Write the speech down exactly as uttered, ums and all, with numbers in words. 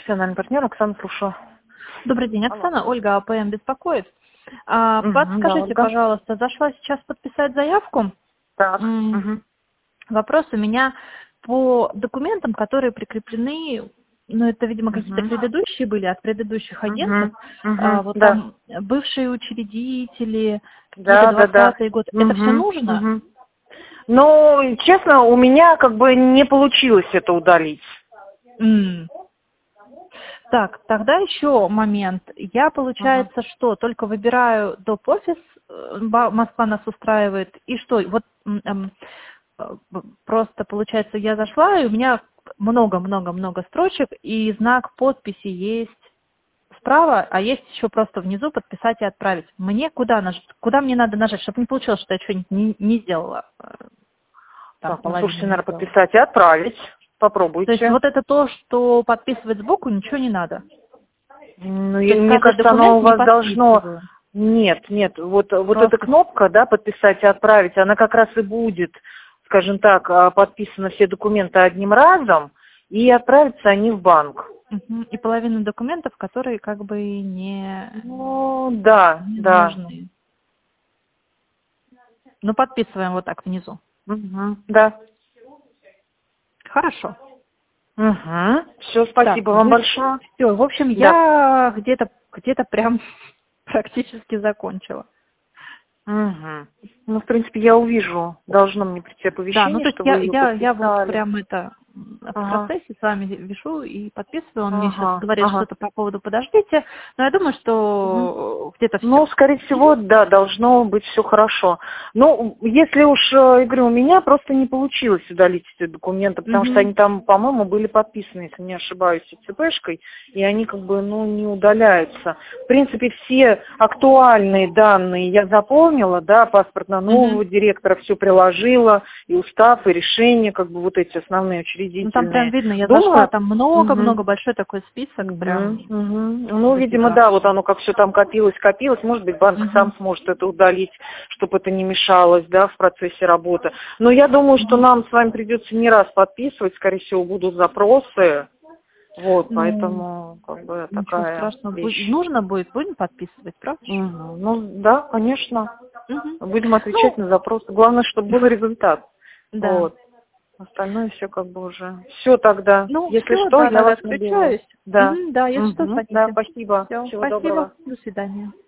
профессиональный партнер Оксана, слушаю. Добрый день, Алло. Оксана. Ольга АПМ беспокоит. А, Угу, подскажите, да, пожалуйста, зашла сейчас подписать заявку. так. М, Угу. Вопрос у меня по документам, которые прикреплены, ну, это, видимо, какие-то Угу. предыдущие были от предыдущих агентов. Угу. А, Угу. вот Да. там бывшие учредители, какие-то Да, да, да. двадцатый год. Это все Угу. нужно? Угу. Ну, честно, у меня как бы не получилось это удалить. М. Так, тогда еще момент. Я, Ага. получается, что только выбираю доп. Офис, э, Ба- Москва нас устраивает, и что, вот м, эм, э, б- просто, получается, я зашла, и у меня много-много-много строчек, и знак подписи есть справа, а есть еще просто внизу подписать и отправить. Мне куда нажать? Куда мне надо нажать, чтобы не получилось, что я что-нибудь не, не сделала, э, там Так, ну половину слушайте, не надо сделала. подписать и отправить. То есть Попробуйте. вот это то, что подписывать сбоку, ничего не надо. Ну, То и есть мне каждый кажется, оно документ у не вас должно... подписываю. Нет, нет, вот, вот эта Просто. кнопка, да, подписать и отправить, она как раз и будет, скажем так, а, подписаны все документы одним разом, и отправятся они в банк. Мгм. И половина документов, которые как бы не, Ну, да, не да. нужны. Ну, подписываем вот так внизу. Угу, да. Хорошо. Угу. Все, Так, спасибо вам вы... большое. Все, в общем, Да. я где-то где-то прям практически закончила. Угу. Ну, в принципе, я увижу, должно мне прийти Да, ну оповещение, то есть что вы я, ее я, я вот подписали. прям это м, в Ага, процессе с вами вешу и подписываю. Он мне сейчас ага, говорит ага. что-то по поводу «подождите», но я думаю, Мгм. что где-то Ну, все. скорее всего, да, должно быть все хорошо. Ну, если уж, э, я говорю, у меня просто не получилось удалить эти документы, потому что они там, по-моему, были подписаны, если не ошибаюсь, ЦПшкой, и они как бы, ну, не удаляются. В принципе, все актуальные данные я заполнила, да, паспорт на нового директора, все приложила, и устав, и решение, как бы вот эти основные Ну там прям учредительные. видно, я зашла, Думаю, там мгм. много-много, большой такой список, Мгм, прям мгм. Ну, видимо, да, вот дофигашки. оно как все там копилось, копилось. Может быть, банк сам Мгм. сможет это удалить, чтобы это не мешалось, да, в процессе работы. Но я думаю, что Мгм. нам с вами придется не раз подписывать, скорее всего, будут запросы. Вот, Ну, поэтому, как бы, ничего такая страшного. Бу- вещь. Нужно будет, будем подписывать, правда? ж? Мгм. Ну, да, конечно. Мгм. Будем отвечать Ну, на запросы. Главное, чтобы был результат. да. Вот. Остальное все как бы уже. Все тогда. Ну, Если все, что, да, я тогда вас наберу. отключаюсь. Да. Мгм, да, если что, Мгм. Да, звоните. спасибо. Все, Всего спасибо. доброго. До свидания.